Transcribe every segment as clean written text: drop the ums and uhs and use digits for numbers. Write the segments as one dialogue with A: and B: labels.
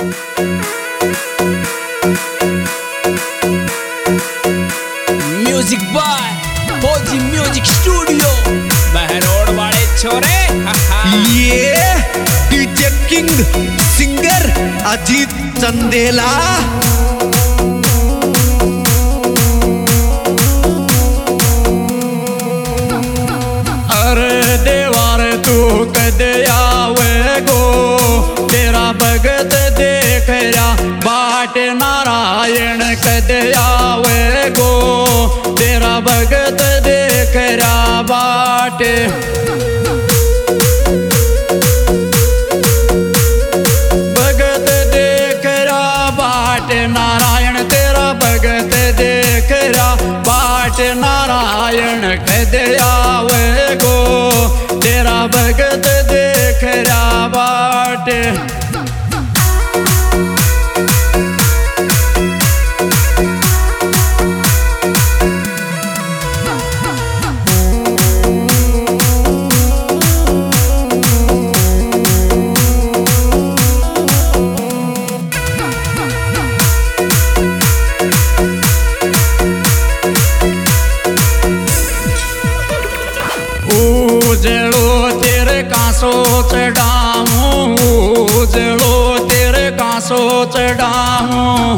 A: Music by Fauji music studio Behror वाले छोरे।
B: ये DJ king singer Ajit Chandela.
C: अरे देवार तू कदे आवे गो, तेरा भगत देख रा बाट नारायण कदे आवे गो, तेरा भगत देख रा बाट। भगत देख रा बाट नारायण, तेरा भगत देख रा बाट नारायण कदे आवे गो, तेरा भगत देख रा बाट। उजड़ो तेरे कांसो चढ़ाऊं, उजड़ो तेरे कांसो चढ़ाऊं।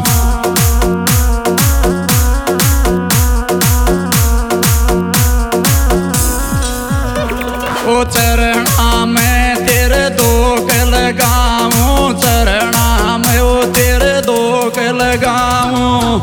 C: ओ चरणा में तेरे दोग लगाऊं, चरणा में ओ तेरे दोग लगाऊं।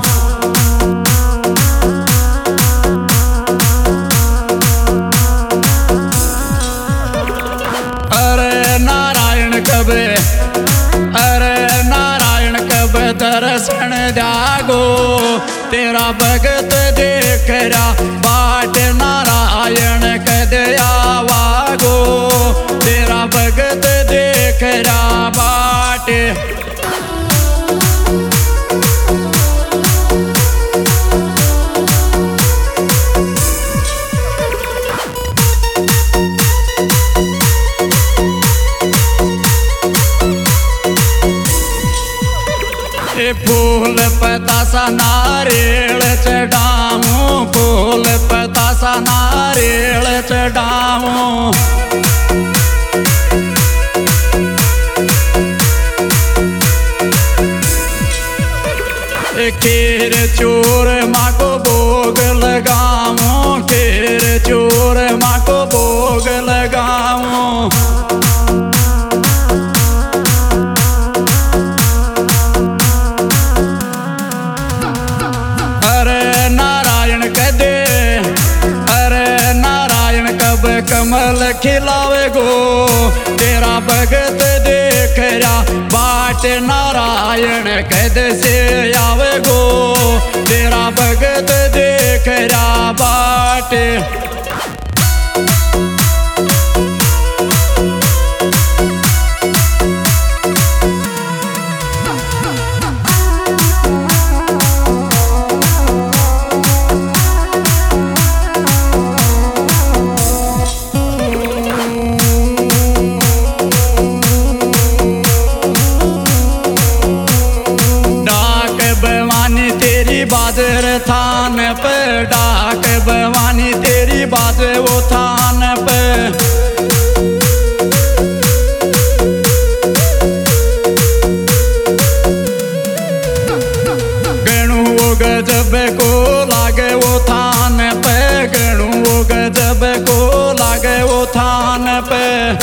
C: अरे नारायण कब दर्शन जागो, तेरा भगत देख रा बाट नारायण कद आवागो, तेरा भगत देख रा बाट। फूल पतासा नारियल चढ़ाऊं, फूल पतासा नारियल चढ़ाऊं। खीर चूर माँ को भोग लगाऊं, खीर चूर माँ को भोग लगाऊं। कमल खिलावे गो, तेरा भगत देख रा बाट नारायण कद से आवे गो, तेरा भगत देख रा बाट। बाजर थान पे डाक भवानी तेरी बाजे वो थान पे। गणु वो गजब को लागे वो थान पे, गणु वो गजब को लागे वो थान पे।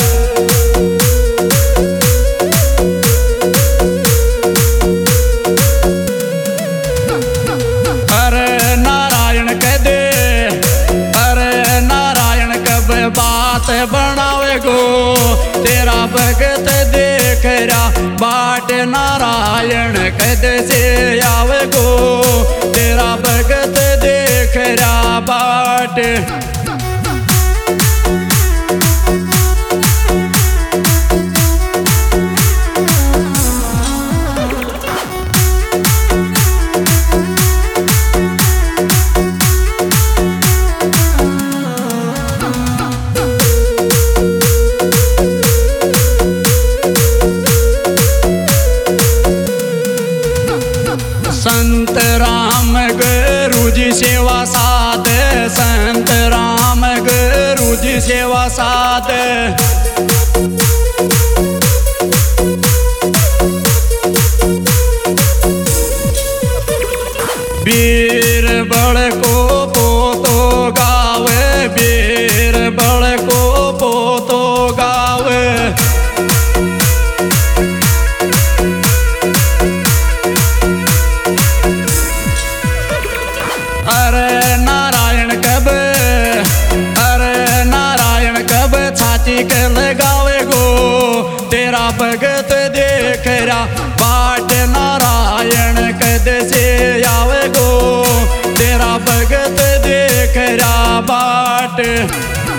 C: बात बनावे गो, तेरा भगत देख रा बाट नारायण कद से आवे गो, तेरा भगत देख रा बाट। संत राम गुरु जी सेवा साधे, संत राम गुरु जी सेवा साधे। वीर बल को पोतो गावे, वीर बल को पोतो गावे। अरे नारायण कब, अरे नारायण कब छाती के लगावे गो, तेरा भगत देख रहा बाट नारायण कद से आवे गो, तेरा भगत देख रहा बाट।